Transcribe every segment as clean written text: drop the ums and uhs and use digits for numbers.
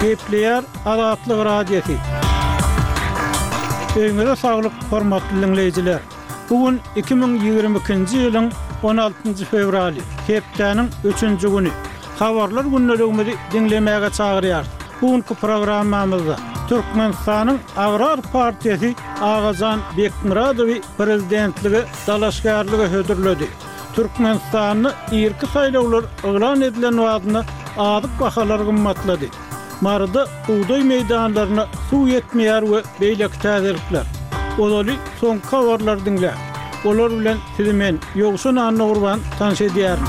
Gepleyer Azatlyk radiosi. Öňüňizde saglyk hormatly dinleýijiler. Bugün 2022-nji ýylyň 16-njy fevraly, hepdeniň 3-nji güni. Habarlar günlerimizi dinlemäge çagyrýar. Bugünkü programmamyzda Türkmenistanyň Agrar Partiýasy Agazan Bekmuradowy prezidentligi dalaşgarlygy hödürledi. Türkmenistanyň irki saýlawlar elan edilen wagtyny adyp bahalar gymmatlady. Marada uğday meydanlarına su yetmeýär we beýleki täzirlikler. Olary soňky habarlar dinle. Olar bilen sizi men Ýogşan Anna Urban tanış edýär.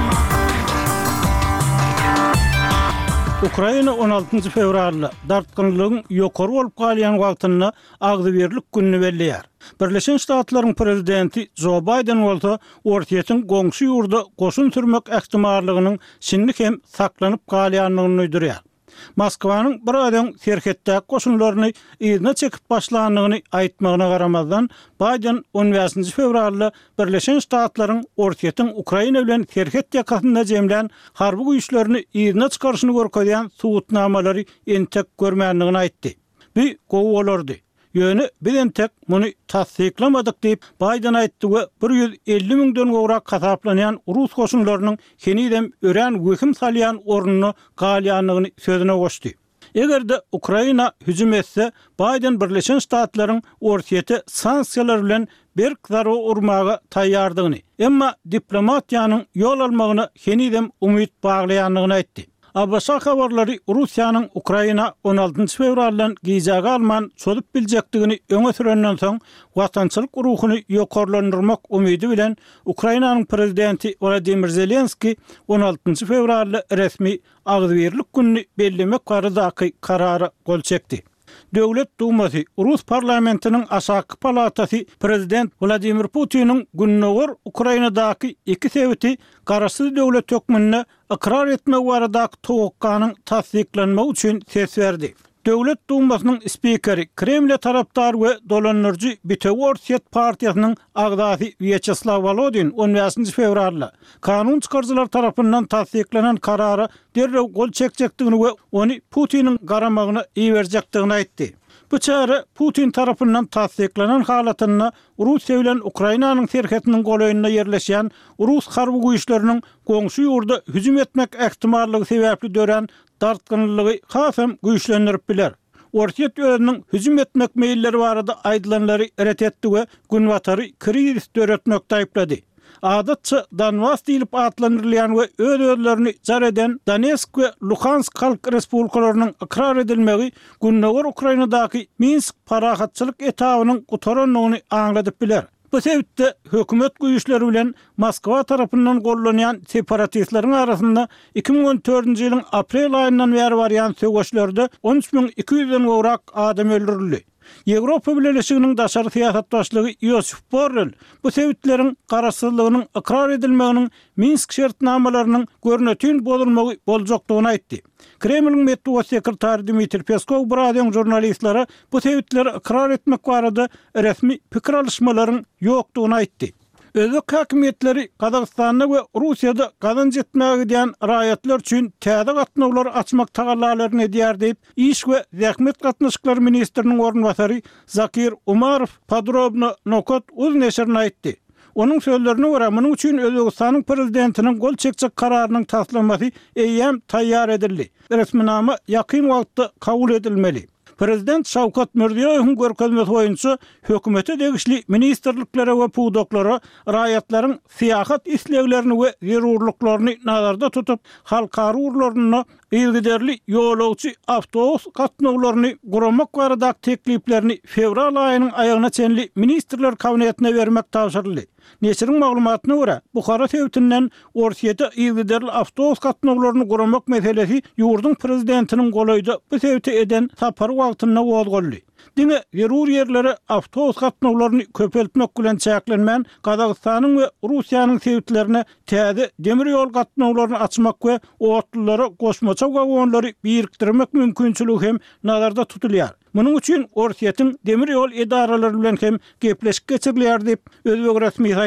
Ukraina 16 fevralda dartgınlygyň ýokary bolup galýan wagtyny agzybirlik gününi belleýär. Birleşen Ştatlaryň prezidenti Joe Biden bolsa ortaýetin goňşy ýurda goşun sürmek ähtimallygynyň şinlik hem saklanyp galýanlygyny öýdürýär. Moskwanyň bir adam serhetdäki goşunlaryny ýerine çekip başlandygyny aýtmagyna garamazdan Biden 15 fevralda Birleşen Ştatlaryň ortaýetin Ukraina bilen serhet ýakasynda jemlän harby güýçlerini ýerine çykaryşyny görkezýän suwutnamalary entek görmänligini aýtdy. Bu gowy bolardy. Ýöne bilen tek muny tasdiklamadyk diýip Biden aýtdy we 150 miňden gowrak hasaplanýan Rus goşunlarynyň henidem ören wöküm salýan ornuny galýanlygyny sözüne goşdy. Egerde Ukraina hüjüm etse, Biden Birleşen Ştatlaryň ortaýety sanksiýalar bilen berk-zary urmaga taýýardygyny, emma diplomatiýanyň ýol almagyna henidem umyt baglaýanlygyny aýtdy. Abasa habarlary Russiýanyň Ukraina 16 fevraldan gizaga alman çolup biljekdigini öňe sürenden soň watançylyk ruhuny ýokarlandyrmak umydy bilen Ukrainanyň prezidenti Volodymyr Zelenski 16 fevralda resmi agzybirlik gününi bellemek baradaky karara gol çekdi. Döwlet Dumasy, Rus parlamentiniň aşaky palatasy prezident Vladimir Putiniň günnäger Ukrainadaky iki sebäti garaşsyz döwlet hökmüne ikrar etmek baradaky towakkanyň tasdiklenmegi üçin ses berdi. Döwlet Dumasynyň spikeri, Kreml tarapdary we dolanyrjy Bitoworset partiýasynyň agdasy Vyacheslav Volodin 15 fevralda kanun çykarjylar tarapyndan tasdiklenen karara derrew gol çekjekdigini we ony Putiniň garamagyna iýerjekdigini aýtdy. Bu çare Putin tarapyndan tasdiklenen halatyny Russiýa bilen Ukrainanyň serhetiniň goýunyna ýerleşýän Rus harby güýçleriniň goňşy ýurda hüjüm etmek ähtimallygy sebäpli dören dartgınlygy hasam güýçlendirip biler. Ortaýet özüniň hüjüm etmek meýilleri barada aýdylanlary ret etdi we gün batary krizis döretmekde aýplady. Adatça Donbas diýilip atlandyrylýan we öz-özlerini jar eden Donetsk we Luhansk halk respublikalarynyň ikrar edilmegi günnäger Ukrainadaky Minsk parahatçylyk etabynyň gutaranlygyny aňladyp biler. Bu sebäpde hökümet güýçleri bilen Moskwa tarapyndan gollanýan separatistlaryň arasynda 2014-nji ýylyň aprel aýyndan bäri barýan söwgeçlerde 13.200-den gowrak adam öldürildi. Ýewropa Birleşiginiň daşary siýasat başlygy Josep Borrell bu sebäpleriň garaşsyzlygynyň ikrar edilmeginiň Minsk şertnamalarynyň görnetini bozulmagy boljakdygyny aýtdy. Kremliň medeniýet sekretary Dmitri Peskov buradan jurnalistlara bu sebäpleri ikrar etmek barada resmi pikir alışmalaryň ýokdugyny aýtdy. Özbek hakimiýetleri Kazakstanda we Russiýada gazanç etmäge diýen raýatlar üçin täze gatnawlar açmak tagallalaryny edýär diýip iş we zähmet gatnaşyklary ministriniň ornbasary Zakir Umarov podrobno nokot uz neşrine aýtdy. Onun sözlerine görä munyň üçin Özbegistanyň prezidentiniň gol çekjek kararynyň tasdiklamasy eýem taýýar edildi. Resminama ýakyn wagtda kabul edilmeli. Prezident Şawkat Mirziýowyň görkezmesi boýunça hökümete degişli ministrliklere we puwdoklara raýatlaryň siýasat isleglerini we zerurlyklaryny nazarda tutup halkary urlaryny ilgiderli ýolagçy awtobus gatnawlaryny guramak baradaky tekliplerini fevral aýynyň aýagyna çenli ministrler kabinetine bermek tapşyryldy. Neçiriň maglumatyna görä, Buhara sebätinden ortaýetde ilgiderli awtobus gatnawlaryny guramak meselesi ýurdun prezidentiniň golaýda bu sebäti eden tapar wagtyna wozgoldy. Diňe zerur ýerlere awtobus gatnawlaryny köpeltmek bilen çäklenmän Kazakstanyň we Russiýanyň sebätlerine täze demir ýol gatnawlaryny açmak we otlylara goşmaça wagonlary birikdirmek mümkinçiligi hem nazarda tutulýar. Munyň üçin ortaýetin demir ýol edaralary bilen hem gepleşik geçirilýär diýip Özbek resmi